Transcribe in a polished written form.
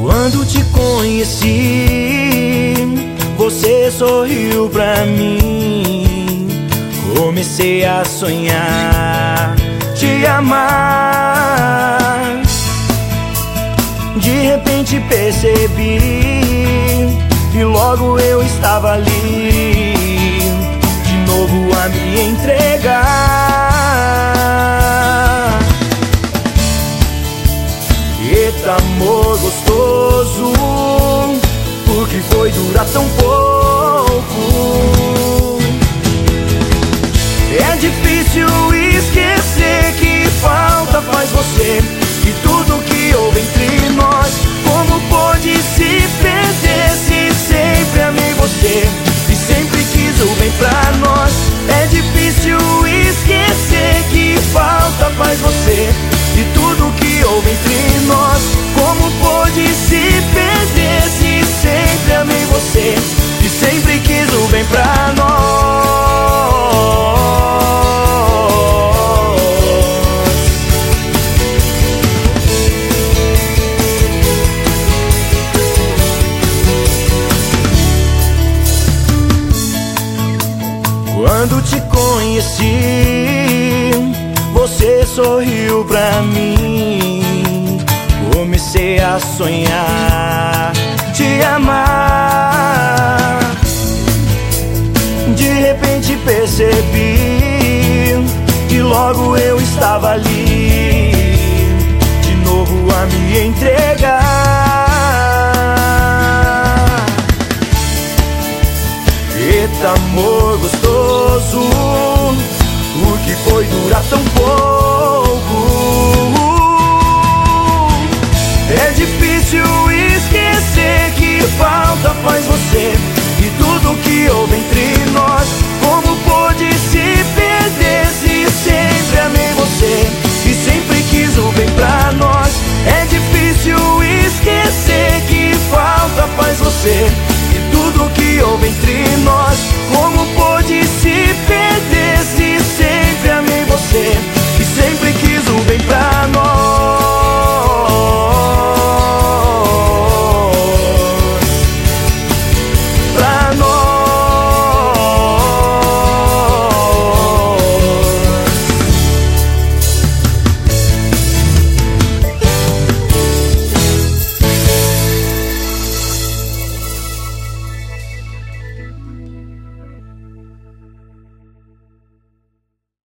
Quando te conheci, você sorriu pra mim. Comecei a sonhar, te amar. De repente percebi que logo eu estava ali, de novo a me entregar. Eita, amor gostoso, por que foi durar tão pouco? É difícil esquecer que falta faz você, e tudo que houve entre nós. Como pôde se perder se sempre amei você e sempre quis o bem pra nós? É difícil esquecer que falta faz você, e tudo que houve entre nós. Como pôde se perder se sempre amei você e sempre quis o bem pra nós? Quando te conheci, você sorriu pra mim. Comecei a sonhar, te amar. De repente percebi que logo eu estava ali, de novo a me entregar. Eita, amor gostoso, por que foi durar tão pouco? É difícil esquecer que falta faz você, e tudo que houve entre nós. Como pôde se perder se sempre amei você e sempre quis o bem pra nós? É difícil esquecer que falta faz você, e tudo que houve entre nós. Como